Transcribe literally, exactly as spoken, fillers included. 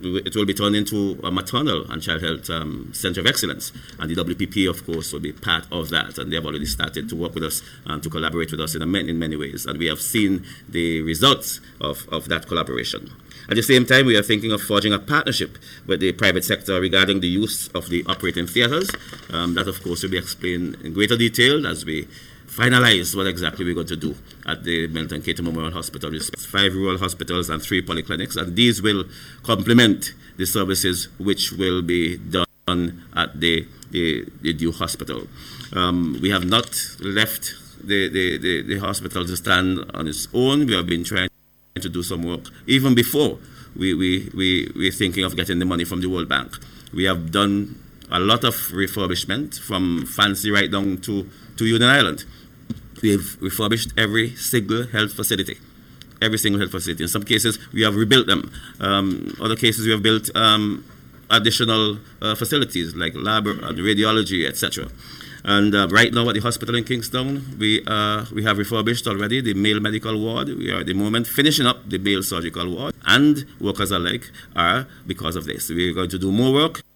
it will be turned into a maternal and child health um, center of excellence. And the W P P, of course, will be part of that. And they have already started to work with us and to collaborate with us in, a, in many ways. And we have seen the results of, of that collaboration. At the same time, we are thinking of forging a partnership with the private sector regarding the use of the operating theatres. Um, that, of course, will be explained in greater detail as we finalize what exactly we're going to do at the Milton Keita Memorial Hospital. There's five rural hospitals and three polyclinics, and these will complement the services which will be done at the, the, the Duke Hospital. Um, we have not left the, the, the, the hospital to stand on its own. We have been trying to do some work even before we, we, we, we're thinking of getting the money from the World Bank. We have done a lot of refurbishment from Fancy right down to, to Union Island. We've refurbished every single health facility, every single health facility. In some cases, we have rebuilt them. Um, other cases, we have built um, additional uh, facilities like lab, uh, radiology, et cetera. And uh, right now at the hospital in Kingston, we uh, we have refurbished already the male medical ward. We are at the moment finishing up the male surgical ward. And workers alike are because of this. We're going to do more work.